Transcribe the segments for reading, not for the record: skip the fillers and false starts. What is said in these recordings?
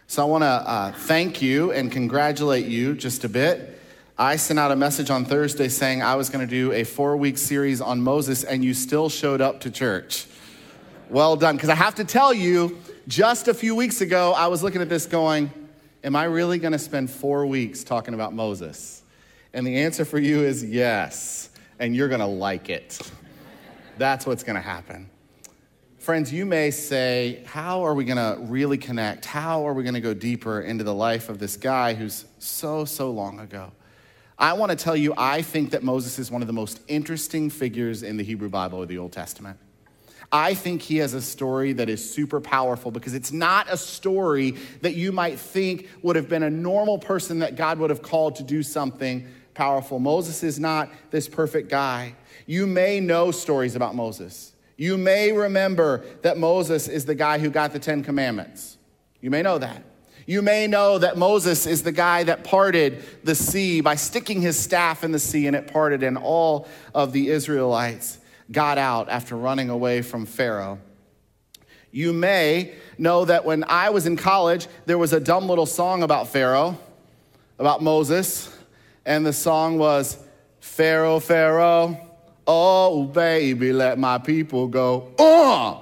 So I want to thank you and congratulate you just a bit. I sent out a message on Thursday saying I was going to do a 4-week series on Moses, and you still showed up to church. Well done, because I have to tell you, just a few weeks ago, I was looking at this going, am I really going to spend 4 weeks talking about Moses? And the answer for you is yes, and you're going to like it. That's what's going to happen. Friends, you may say, how are we going to really connect? How are we going to go deeper into the life of this guy who's so long ago? I want to tell you, I think that Moses is one of the most interesting figures in the Hebrew Bible or the Old Testament. I think he has a story that is super powerful because it's not a story that you might think would have been a normal person that God would have called to do something powerful. Moses is not this perfect guy. You may know stories about Moses. You may remember that Moses is the guy who got the 10 Commandments. You may know that. You may know that Moses is the guy that parted the sea by sticking his staff in the sea and it parted, and all of the Israelites got out after running away from Pharaoh. You may know that when I was in college, there was a dumb little song about Pharaoh, about Moses, and the song was, Pharaoh, Pharaoh, oh, baby, let my people go.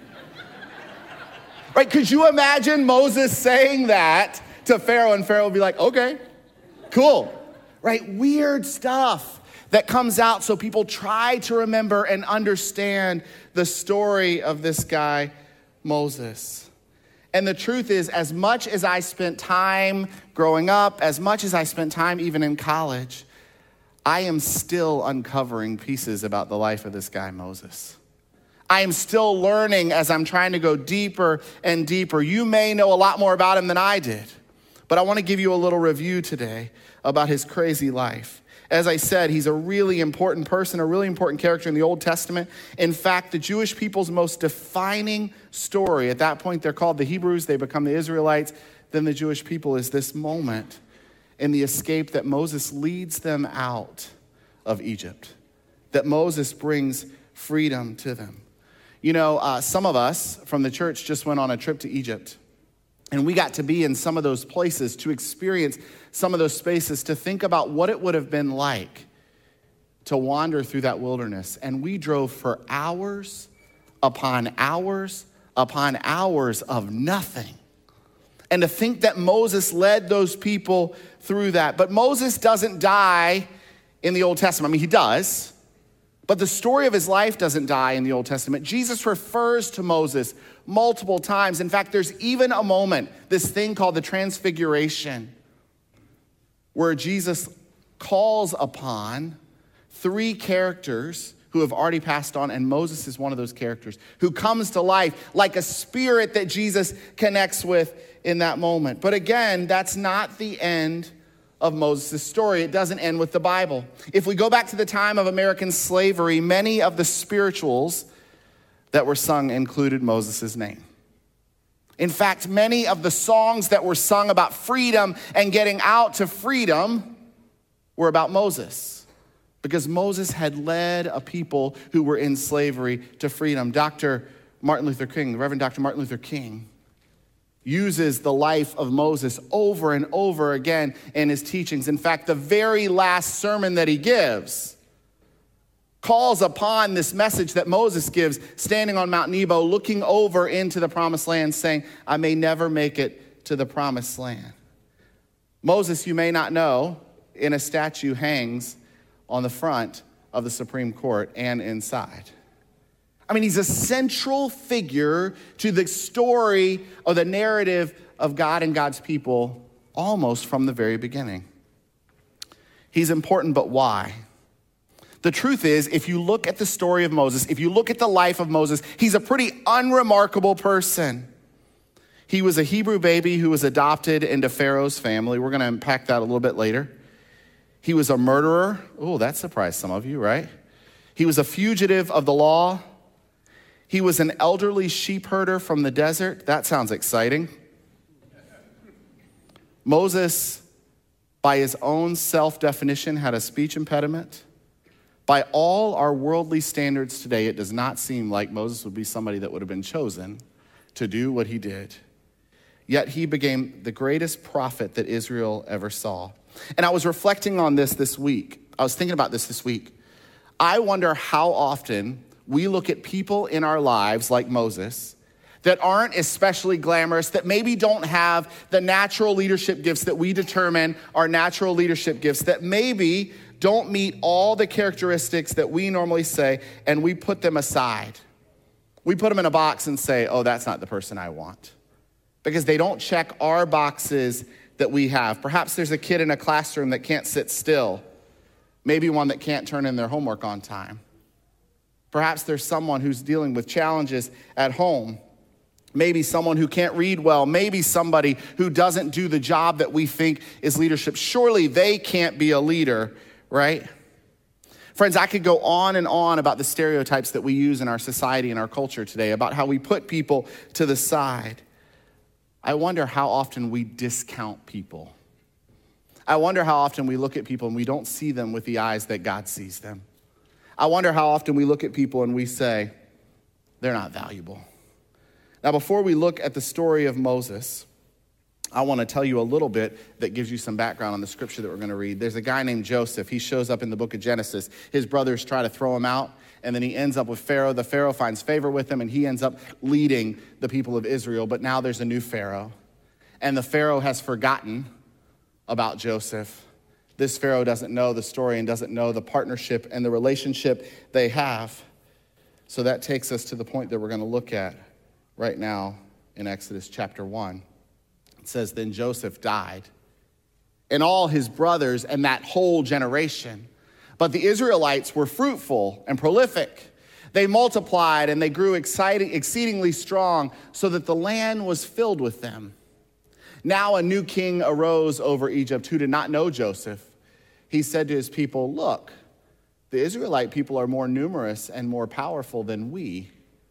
Right? Could you imagine Moses saying that to Pharaoh, and Pharaoh would be like, okay, cool. Right? Weird stuff that comes out so people try to remember and understand the story of this guy, Moses. And the truth is, as much as I spent time growing up, as much as I spent time even in college, I am still uncovering pieces about the life of this guy, Moses. I am still learning as I'm trying to go deeper and deeper. You may know a lot more about him than I did, but I want to give you a little review today about his crazy life. As I said, he's a really important person, a really important character in the Old Testament. In fact, the Jewish people's most defining story, at that point they're called the Hebrews, they become the Israelites, then the Jewish people, is this moment in the escape that Moses leads them out of Egypt, that Moses brings freedom to them. You know, some of us from the church just went on a trip to Egypt, and we got to be in some of those places, to experience some of those spaces, to think about what it would have been like to wander through that wilderness. And we drove for hours upon hours upon hours of nothing. And to think that Moses led those people through that. But Moses doesn't die in the Old Testament. I mean, he does. But the story of his life doesn't die in the Old Testament. Jesus refers to Moses multiple times. In fact, there's even a moment, this thing called the Transfiguration, where Jesus calls upon 3 characters who have already passed on, and Moses is one of those characters who comes to life like a spirit that Jesus connects with in that moment. But again, that's not the end of Moses' story. It doesn't end with the Bible. If we go back to the time of American slavery, many of the spirituals that were sung included Moses' name. In fact, many of the songs that were sung about freedom and getting out to freedom were about Moses, because Moses had led a people who were in slavery to freedom. Dr. Martin Luther King, the Reverend Dr. Martin Luther King, uses the life of Moses over and over again in his teachings. In fact, the very last sermon that he gives calls upon this message that Moses gives, standing on Mount Nebo, looking over into the promised land, saying, I may never make it to the promised land. Moses, you may not know, in a statue hangs on the front of the Supreme Court and inside. I mean, he's a central figure to the story or the narrative of God and God's people almost from the very beginning. He's important, but why? The truth is, if you look at the story of Moses, if you look at the life of Moses, he's a pretty unremarkable person. He was a Hebrew baby who was adopted into Pharaoh's family. We're going to unpack that a little bit later. He was a murderer. Oh, that surprised some of you, right? He was a fugitive of the law. He was an elderly sheep herder from the desert. That sounds exciting. Moses, by his own self-definition, had a speech impediment. By all our worldly standards today, it does not seem like Moses would be somebody that would have been chosen to do what he did. yet he became the greatest prophet that Israel ever saw. And I was reflecting on this week. I was thinking about this week. I wonder how often we look at people in our lives like Moses that aren't especially glamorous, that maybe don't have the natural leadership gifts that we determine are natural leadership gifts, that maybe don't meet all the characteristics that we normally say, and we put them aside. We put them in a box and say, oh, that's not the person I want. Because they don't check our boxes that we have. Perhaps there's a kid in a classroom that can't sit still. Maybe one that can't turn in their homework on time. Perhaps there's someone who's dealing with challenges at home. Maybe someone who can't read well. Maybe somebody who doesn't do the job that we think is leadership. Surely they can't be a leader, right? Friends, I could go on and on about the stereotypes that we use in our society and our culture today, about how we put people to the side. I wonder how often we discount people. I wonder how often we look at people and we don't see them with the eyes that God sees them. I wonder how often we look at people and we say, they're not valuable. Now, before we look at the story of Moses, I want to tell you a little bit that gives you some background on the scripture that we're going to read. There's a guy named Joseph. He shows up in the book of Genesis. His brothers try to throw him out, and then he ends up with Pharaoh. The Pharaoh finds favor with him, and he ends up leading the people of Israel. But now there's a new Pharaoh, and the Pharaoh has forgotten about Joseph. This Pharaoh doesn't know the story and doesn't know the partnership and the relationship they have. So that takes us to the point that we're going to look at right now in Exodus chapter 1. It says, then Joseph died, and all his brothers and that whole generation. But the Israelites were fruitful and prolific. They multiplied and they grew exceedingly strong, so that the land was filled with them. Now a new king arose over Egypt who did not know Joseph. He said to his people, look, the Israelite people are more numerous and more powerful than we.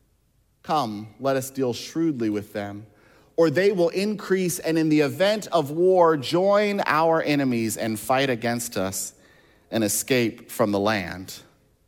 Come, let us deal shrewdly with them, or they will increase, and in the event of war, join our enemies and fight against us and escape from the land.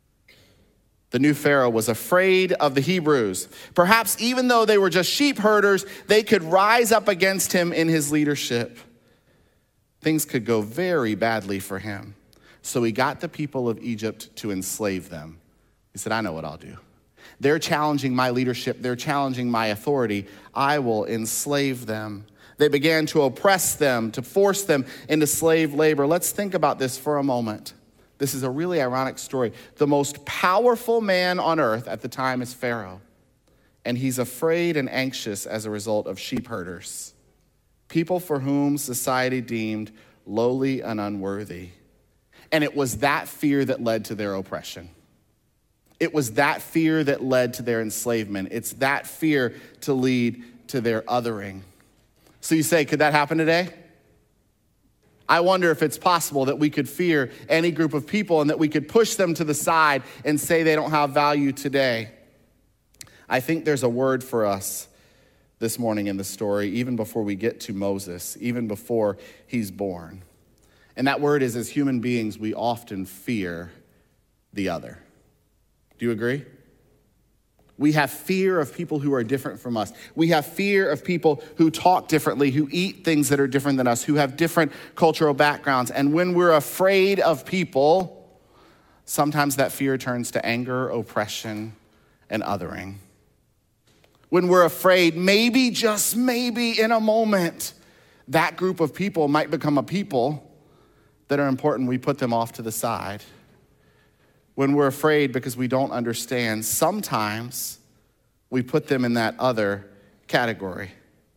The new Pharaoh was afraid of the Hebrews. Perhaps even though they were just sheep herders, they could rise up against him in his leadership. Things could go very badly for him. So he got the people of Egypt to enslave them. He said, I know what I'll do. They're challenging my leadership. They're challenging my authority. I will enslave them. They began to oppress them, to force them into slave labor. Let's think about this for a moment. This is a really ironic story. The most powerful man on earth at the time is Pharaoh, and he's afraid and anxious as a result of sheep herders, people for whom society deemed lowly and unworthy. And it was that fear that led to their oppression. It was that fear that led to their enslavement. It's that fear to lead to their othering. So you say, could that happen today? I wonder if it's possible that we could fear any group of people and that we could push them to the side and say they don't have value today. I think there's a word for us this morning in the story, even before we get to Moses, even before he's born. And that word is, as human beings, we often fear the other. Do you agree? We have fear of people who are different from us. We have fear of people who talk differently, who eat things that are different than us, who have different cultural backgrounds. And when we're afraid of people, sometimes that fear turns to anger, oppression, and othering. When we're afraid, maybe, just maybe in a moment, that group of people might become a people that are important. We put them off to the side. When we're afraid because we don't understand, sometimes we put them in that other category.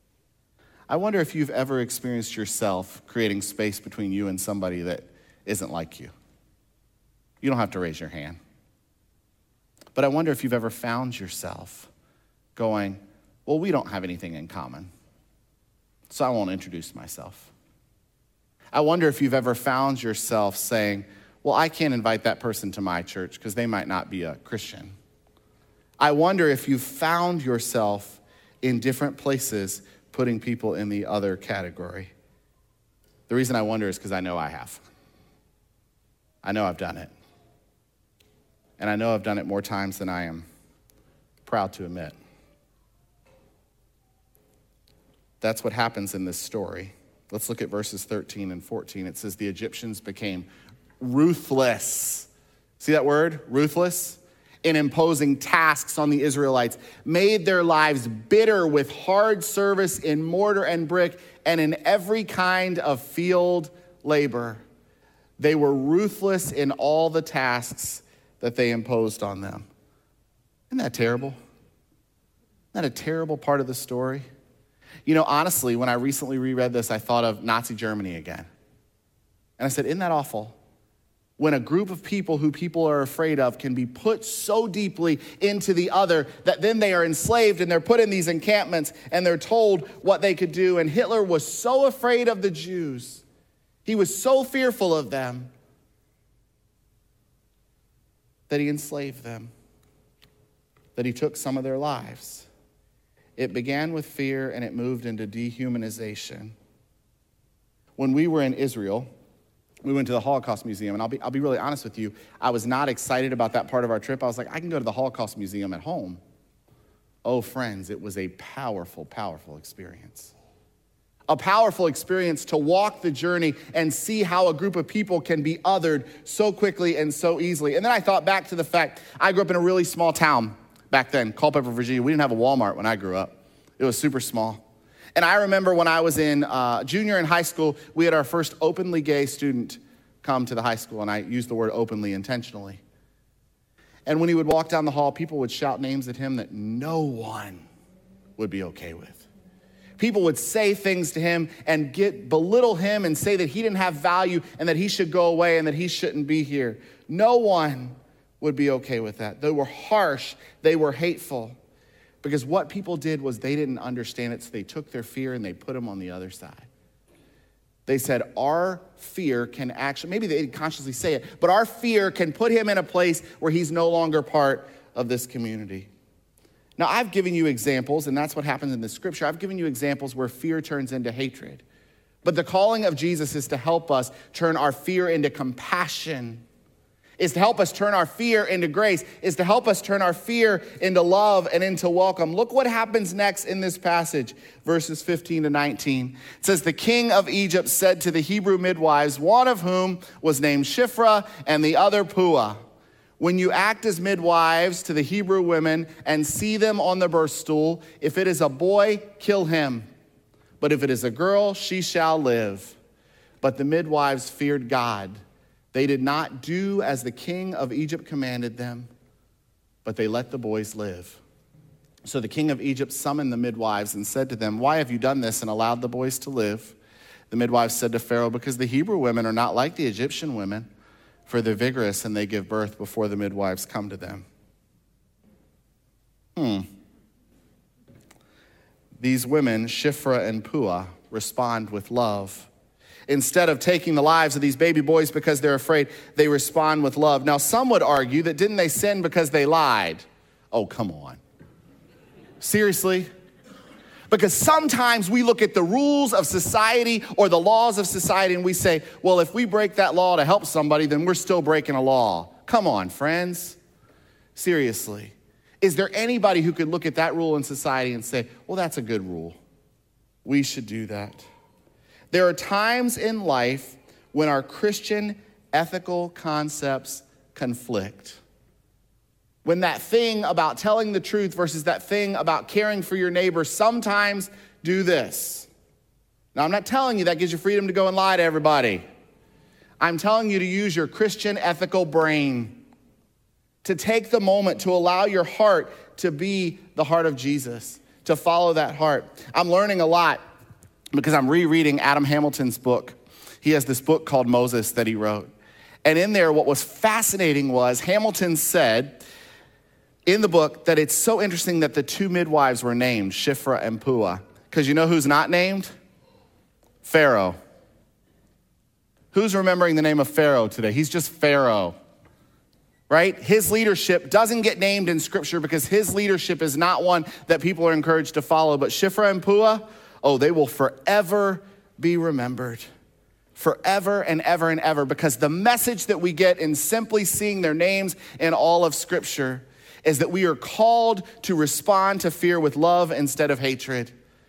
I wonder if you've ever experienced yourself creating space between you and somebody that isn't like you. You don't have to raise your hand. But I wonder if you've ever found yourself going, well, we don't have anything in common, so I won't introduce myself. I wonder if you've ever found yourself saying, well, I can't invite that person to my church because they might not be a Christian. I wonder if you've found yourself in different places putting people in the other category. The reason I wonder is because I know I have. I know I've done it. And I know I've done it more times than I am proud to admit. That's what happens in this story. Let's look at verses 13 and 14. It says the Egyptians became ruthless. See that word, ruthless? In imposing tasks on the Israelites, made their lives bitter with hard service in mortar and brick and in every kind of field labor. They were ruthless in all the tasks that they imposed on them. Isn't that terrible? Isn't that a terrible part of the story? You know, honestly, when I recently reread this, I thought of Nazi Germany again. And I said, isn't that awful? When a group of people who people are afraid of can be put so deeply into the other that then they are enslaved and they're put in these encampments and they're told what they could do. And Hitler was so afraid of the Jews. He was so fearful of them that he enslaved them, that he took some of their lives. It began with fear and it moved into dehumanization. When we were in Israel, we went to the Holocaust Museum, and I'll be really honest with you, I was not excited about that part of our trip. I was like, I can go to the Holocaust Museum at home. Oh, friends, it was a powerful, powerful experience. A powerful experience to walk the journey and see how a group of people can be othered so quickly and so easily. And then I thought back to the fact I grew up in a really small town back then, Culpeper, Virginia. We didn't have a Walmart when I grew up. It was super small. And I remember when I was in junior in high school, we had our first openly gay student come to the high school, and I used the word openly intentionally. And when he would walk down the hall, people would shout names at him that no one would be okay with. People would say things to him and belittle him and say that he didn't have value and that he should go away and that he shouldn't be here. No one would be okay with that. They were harsh. They were hateful. Because what people did was they didn't understand it, so they took their fear and they put them on the other side. They said, our fear can actually, maybe they didn't consciously say it, but our fear can put him in a place where he's no longer part of this community. Now, I've given you examples, and that's what happens in the scripture. I've given you examples where fear turns into hatred. But the calling of Jesus is to help us turn our fear into compassion, is to help us turn our fear into grace, is to help us turn our fear into love and into welcome. Look what happens next in this passage, verses 15 to 19. It says, the king of Egypt said to the Hebrew midwives, one of whom was named Shiphrah and the other Puah, when you act as midwives to the Hebrew women and see them on the birth stool, if it is a boy, kill him. But if it is a girl, she shall live. But the midwives feared God. They did not do as the king of Egypt commanded them, but they let the boys live. So the king of Egypt summoned the midwives and said to them, why have you done this and allowed the boys to live? The midwives said to Pharaoh, because the Hebrew women are not like the Egyptian women, for they're vigorous and they give birth before the midwives come to them. These women, Shiphrah and Puah, respond with love. Instead of taking the lives of these baby boys because they're afraid, they respond with love. Now, some would argue that didn't they sin because they lied? Oh, come on. Seriously? Because sometimes we look at the rules of society or the laws of society and we say, well, if we break that law to help somebody, then we're still breaking a law. Come on, friends. Seriously. Is there anybody who could look at that rule in society and say, well, that's a good rule. We should do that. There are times in life when our Christian ethical concepts conflict. When that thing about telling the truth versus that thing about caring for your neighbor sometimes do this. Now, I'm not telling you that gives you freedom to go and lie to everybody. I'm telling you to use your Christian ethical brain, to take the moment to allow your heart to be the heart of Jesus, to follow that heart. I'm learning a lot because I'm rereading Adam Hamilton's book. He has this book called Moses that he wrote. And in there, what was fascinating was Hamilton said in the book that it's so interesting that the two midwives were named, Shiphrah and Puah. Because you know who's not named? Pharaoh. Who's remembering the name of Pharaoh today? He's just Pharaoh, right? His leadership doesn't get named in Scripture because his leadership is not one that people are encouraged to follow. But Shiphrah and Puah, oh, they will forever be remembered. Forever and ever and ever. Because the message that we get in simply seeing their names in all of Scripture is that we are called to respond to fear with love instead of hatred.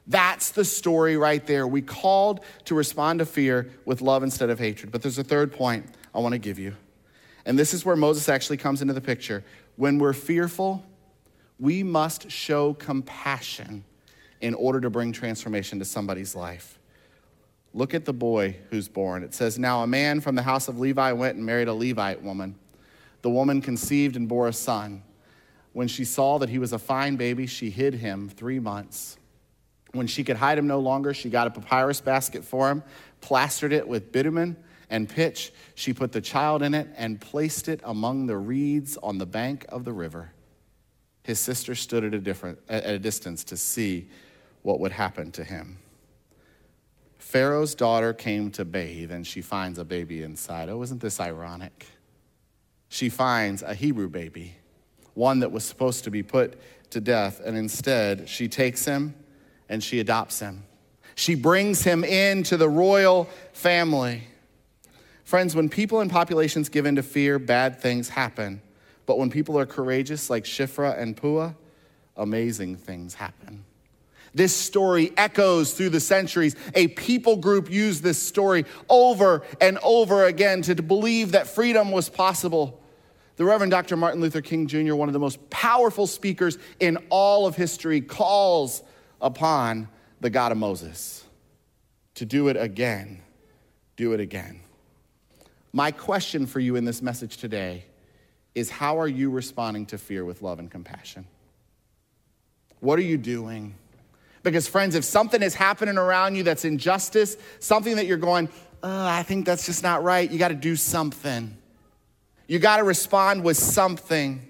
That's the story right there. We called to respond to fear with love instead of hatred. But there's a third point I want to give you. And this is where Moses actually comes into the picture. When we're fearful, we must show compassion in order to bring transformation to somebody's life. Look at the boy who's born. It says, now a man from the house of Levi went and married a Levite woman. The woman conceived and bore a son. When she saw that he was a fine baby, she hid him 3 months. When she could hide him no longer, she got a papyrus basket for him, plastered it with bitumen and pitch. She put the child in it and placed it among the reeds on the bank of the river. His sister stood at a distance to see what would happen to him. Pharaoh's daughter came to bathe, and she finds a baby inside. Oh, isn't this ironic? She finds a Hebrew baby, one that was supposed to be put to death, and instead she takes him and she adopts him. She brings him into the royal family. Friends, when people in populations give in to fear, bad things happen. But when people are courageous like Shiphrah and Puah, amazing things happen. This story echoes through the centuries. A people group used this story over and over again to believe that freedom was possible. The Reverend Dr. Martin Luther King Jr., one of the most powerful speakers in all of history, calls upon the God of Moses to do it again. Do it again. My question for you in this message today is, how are you responding to fear with love and compassion? What are you doing? Because friends, if something is happening around you that's injustice, something that you're going, I think that's just not right, you got to do something. You got to respond with something.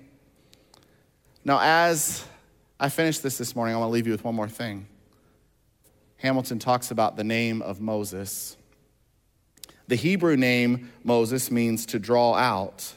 Now, as I finish this morning, I want to leave you with one more thing. Hamilton talks about the name of Moses. The Hebrew name Moses means to draw out.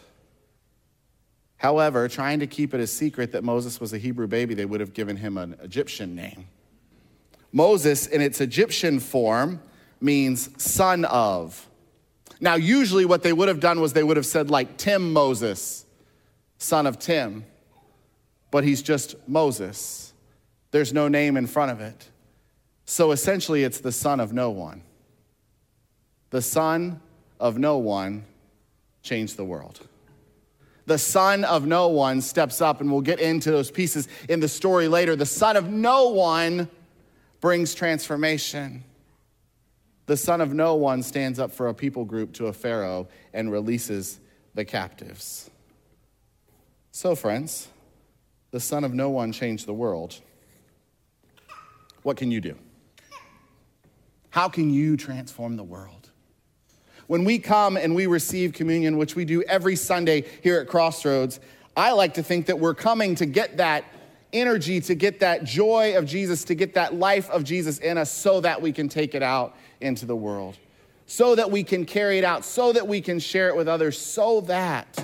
However, trying to keep it a secret that Moses was a Hebrew baby, they would have given him an Egyptian name. Moses, in its Egyptian form, means son of. Now, usually what they would have done was they would have said like Tim Moses, son of Tim. But he's just Moses. There's no name in front of it. So essentially, it's the son of no one. The son of no one changed the world. The son of no one steps up, and we'll get into those pieces in the story later. The son of no one brings transformation. The son of no one stands up for a people group to a Pharaoh and releases the captives. So, friends, the son of no one changed the world. What can you do? How can you transform the world? When we come and we receive communion, which we do every Sunday here at Crossroads, I like to think that we're coming to get that energy, to get that joy of Jesus, to get that life of Jesus in us so that we can take it out into the world, so that we can carry it out, so that we can share it with others, so that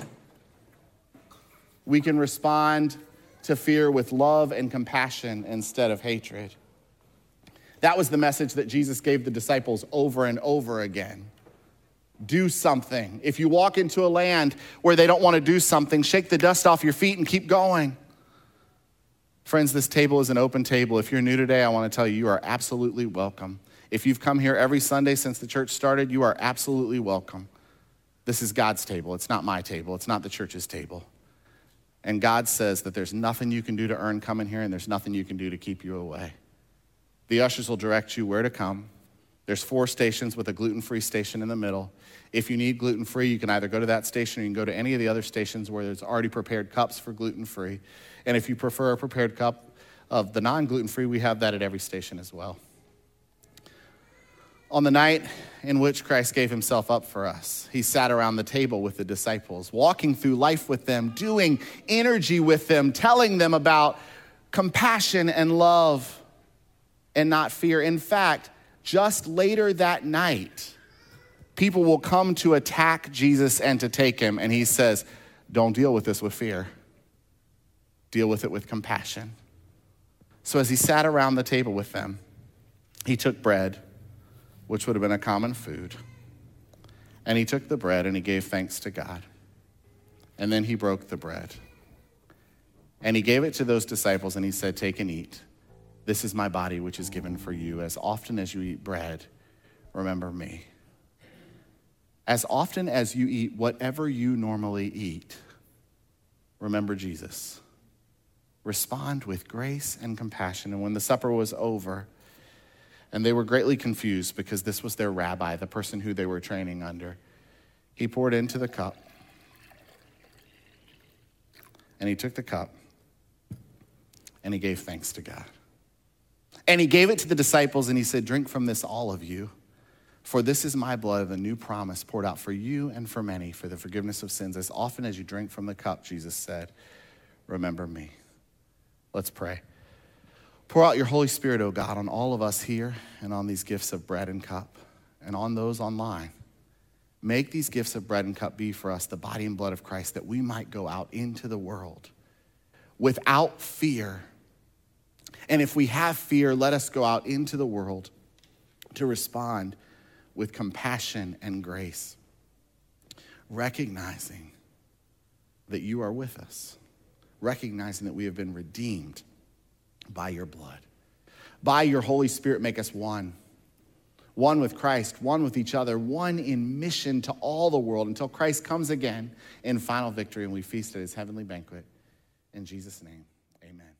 we can respond to fear with love and compassion instead of hatred. That was the message that Jesus gave the disciples over and over again. Do something. If you walk into a land where they don't want to do something, shake the dust off your feet and keep going. Friends, this table is an open table. If you're new today, I want to tell you, you are absolutely welcome. If you've come here every Sunday since the church started, you are absolutely welcome. This is God's table. It's not my table. It's not the church's table. And God says that there's nothing you can do to earn coming here, and there's nothing you can do to keep you away. The ushers will direct you where to come. There's 4 stations with a gluten-free station in the middle. If you need gluten-free, you can either go to that station or you can go to any of the other stations where there's already prepared cups for gluten-free. And if you prefer a prepared cup of the non-gluten-free, we have that at every station as well. On the night in which Christ gave himself up for us, he sat around the table with the disciples, walking through life with them, doing energy with them, telling them about compassion and love and not fear. In fact, just later that night, people will come to attack Jesus and to take him. And he says, don't deal with this with fear. Deal with it with compassion. So as he sat around the table with them, he took bread, which would have been a common food. And he took the bread and he gave thanks to God. And then he broke the bread. And he gave it to those disciples and he said, take and eat. This is my body, which is given for you. As often as you eat bread, remember me. As often as you eat whatever you normally eat, remember Jesus. Respond with grace and compassion. And when the supper was over, and they were greatly confused because this was their rabbi, the person who they were training under, he poured into the cup, and he took the cup, and he gave thanks to God. And he gave it to the disciples, and he said, drink from this, all of you, for this is my blood of the new promise poured out for you and for many for the forgiveness of sins. As often as you drink from the cup, Jesus said, remember me. Let's pray. Pour out your Holy Spirit, O God, on all of us here and on these gifts of bread and cup and on those online. Make these gifts of bread and cup be for us the body and blood of Christ, that we might go out into the world without fear. And if we have fear, let us go out into the world to respond with compassion and grace, recognizing that you are with us, recognizing that we have been redeemed by your blood. By your Holy Spirit, make us one. One with Christ, one with each other, one in mission to all the world until Christ comes again in final victory and we feast at his heavenly banquet. In Jesus' name, amen.